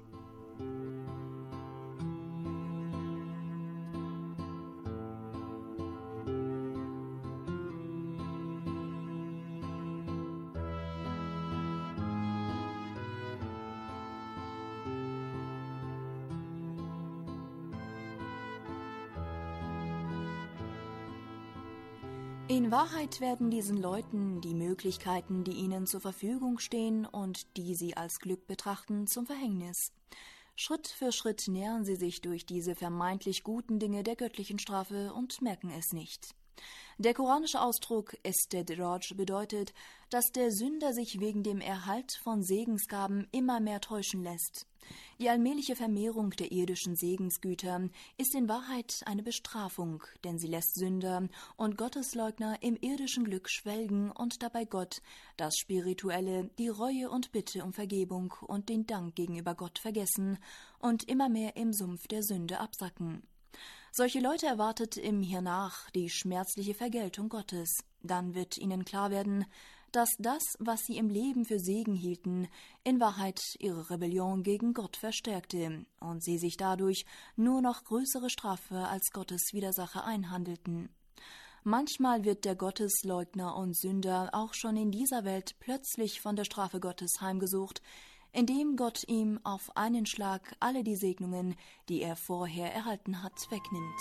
In Wahrheit werden diesen Leuten die Möglichkeiten, die ihnen zur Verfügung stehen und die sie als Glück betrachten, zum Verhängnis. Schritt für Schritt nähern sie sich durch diese vermeintlich guten Dinge der göttlichen Strafe und merken es nicht. Der koranische Ausdruck Estedroj bedeutet, dass der Sünder sich wegen dem Erhalt von Segensgaben immer mehr täuschen lässt. Die allmähliche Vermehrung der irdischen Segensgüter ist in Wahrheit eine Bestrafung, denn sie lässt Sünder und Gottesleugner im irdischen Glück schwelgen und dabei Gott, das Spirituelle, die Reue und Bitte um Vergebung und den Dank gegenüber Gott vergessen und immer mehr im Sumpf der Sünde absacken. Solche Leute erwartet im Hiernach die schmerzliche Vergeltung Gottes. Dann wird ihnen klar werden, dass das, was sie im Leben für Segen hielten, in Wahrheit ihre Rebellion gegen Gott verstärkte und sie sich dadurch nur noch größere Strafe als Gottes Widersacher einhandelten. Manchmal wird der Gottesleugner und Sünder auch schon in dieser Welt plötzlich von der Strafe Gottes heimgesucht, indem Gott ihm auf einen Schlag alle die Segnungen, die er vorher erhalten hat, wegnimmt.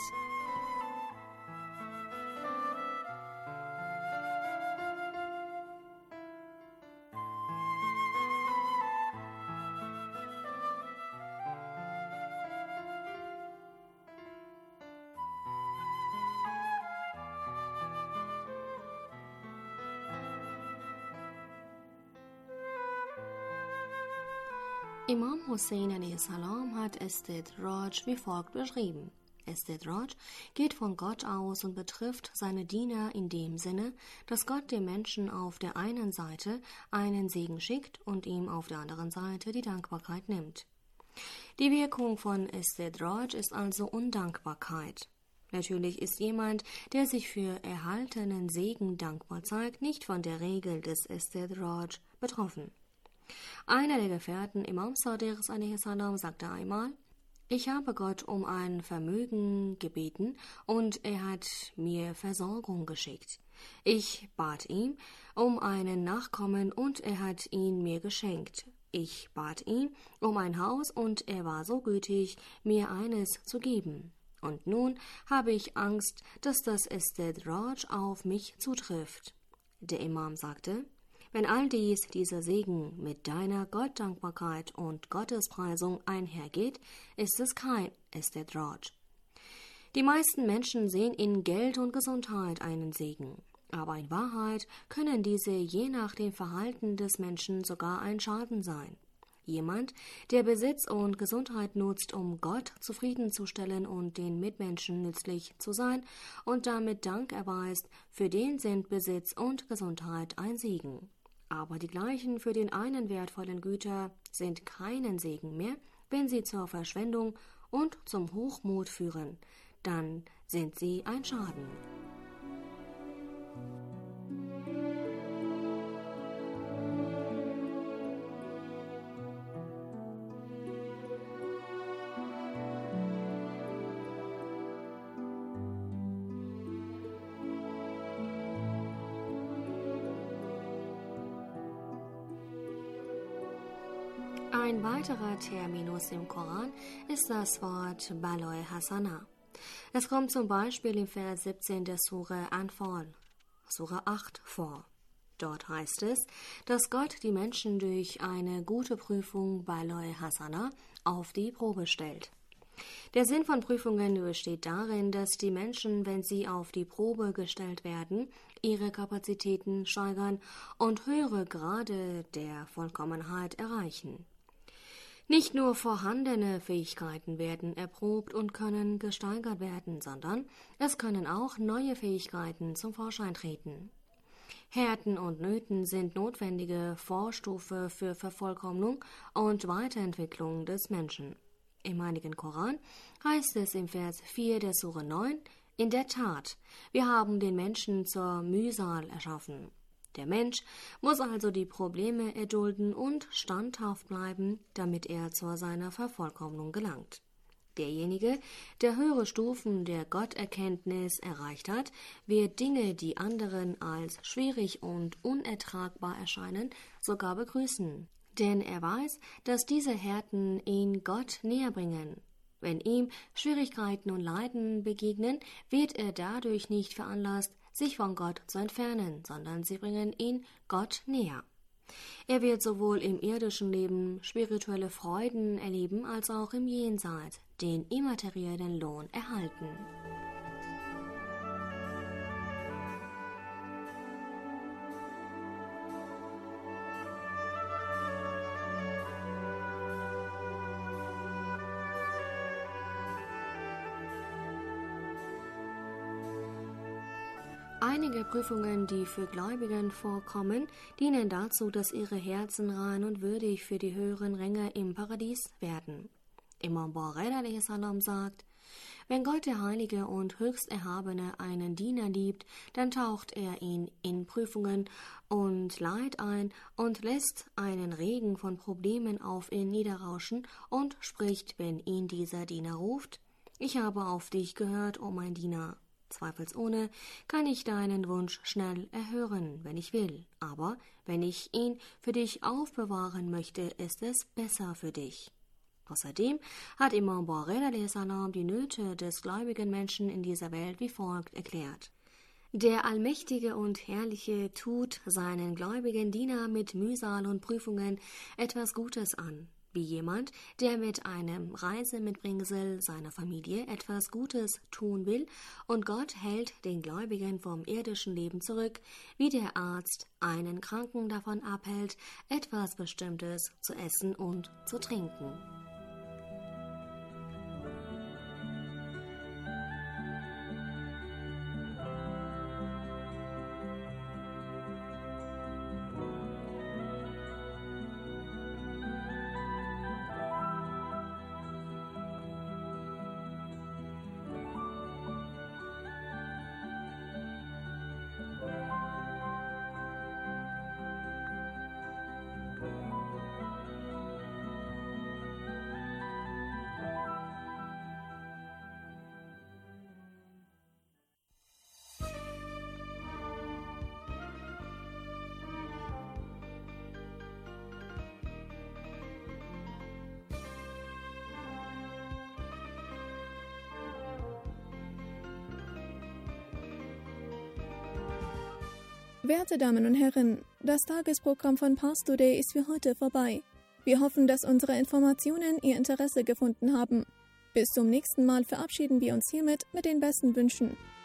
Imam Hussein a.s. hat Estedroj wie folgt beschrieben. Estedroj geht von Gott aus und betrifft seine Diener in dem Sinne, dass Gott dem Menschen auf der einen Seite einen Segen schickt und ihm auf der anderen Seite die Dankbarkeit nimmt. Die Wirkung von Estedroj ist also Undankbarkeit. Natürlich ist jemand, der sich für erhaltenen Segen dankbar zeigt, nicht von der Regel des Estedroj betroffen. Einer der Gefährten Imam Sadiq a.s. sagte einmal: Ich habe Gott um ein Vermögen gebeten und er hat mir Versorgung geschickt. Ich bat ihn um einen Nachkommen und er hat ihn mir geschenkt. Ich bat ihn um ein Haus und er war so gütig, mir eines zu geben. Und nun habe ich Angst, dass das Estedroj auf mich zutrifft. Der Imam sagte: Wenn all dies, dieser Segen, mit deiner Gottdankbarkeit und Gottespreisung einhergeht, ist es kein Istidraj. Die meisten Menschen sehen in Geld und Gesundheit einen Segen. Aber in Wahrheit können diese je nach dem Verhalten des Menschen sogar ein Schaden sein. Jemand, der Besitz und Gesundheit nutzt, um Gott zufriedenzustellen und den Mitmenschen nützlich zu sein und damit Dank erweist, für den sind Besitz und Gesundheit ein Segen. Aber die gleichen für den einen wertvollen Güter sind keinen Segen mehr, wenn sie zur Verschwendung und zum Hochmut führen. Dann sind sie ein Schaden. Ein weiterer Terminus im Koran ist das Wort Baloi Hasana. Es kommt zum Beispiel im Vers siebzehn der Sure Anfal, Sure acht, vor. Dort heißt es, dass Gott die Menschen durch eine gute Prüfung Baloi Hasana auf die Probe stellt. Der Sinn von Prüfungen besteht darin, dass die Menschen, wenn sie auf die Probe gestellt werden, ihre Kapazitäten steigern und höhere Grade der Vollkommenheit erreichen. Nicht nur vorhandene Fähigkeiten werden erprobt und können gesteigert werden, sondern es können auch neue Fähigkeiten zum Vorschein treten. Härten und Nöten sind notwendige Vorstufe für Vervollkommnung und Weiterentwicklung des Menschen. Im Heiligen Koran heißt es im Vers vier der Sure neun, in der Tat, wir haben den Menschen zur Mühsal erschaffen. Der Mensch muss also die Probleme erdulden und standhaft bleiben, damit er zu seiner Vervollkommnung gelangt. Derjenige, der höhere Stufen der Gotterkenntnis erreicht hat, wird Dinge, die anderen als schwierig und unertragbar erscheinen, sogar begrüßen. Denn er weiß, dass diese Härten ihn Gott näher bringen. Wenn ihm Schwierigkeiten und Leiden begegnen, wird er dadurch nicht veranlasst, sich von Gott zu entfernen, sondern sie bringen ihn Gott näher. Er wird sowohl im irdischen Leben spirituelle Freuden erleben, als auch im Jenseits den immateriellen Lohn erhalten. Einige Prüfungen, die für Gläubigen vorkommen, dienen dazu, dass ihre Herzen rein und würdig für die höheren Ränge im Paradies werden. Imam Bored a.s. sagt, wenn Gott der Heilige und Höchsterhabene einen Diener liebt, dann taucht er ihn in Prüfungen und Leid ein und lässt einen Regen von Problemen auf ihn niederrauschen und spricht, wenn ihn dieser Diener ruft, ich habe auf dich gehört, o mein Diener. Zweifelsohne kann ich deinen Wunsch schnell erhören, wenn ich will, aber wenn ich ihn für dich aufbewahren möchte, ist es besser für dich. Außerdem hat Imam Bored a.s. die Nöte des gläubigen Menschen in dieser Welt wie folgt erklärt. Der Allmächtige und Herrliche tut seinen gläubigen Diener mit Mühsal und Prüfungen etwas Gutes an, wie jemand, der mit einem Reisemitbringsel seiner Familie etwas Gutes tun will, und Gott hält den Gläubigen vom irdischen Leben zurück, wie der Arzt einen Kranken davon abhält, etwas Bestimmtes zu essen und zu trinken. Werte Damen und Herren, Das Tagesprogramm von Pars Today ist für heute vorbei. Wir hoffen, dass unsere Informationen Ihr Interesse gefunden haben. Bis zum nächsten Mal verabschieden wir uns hiermit mit den besten Wünschen.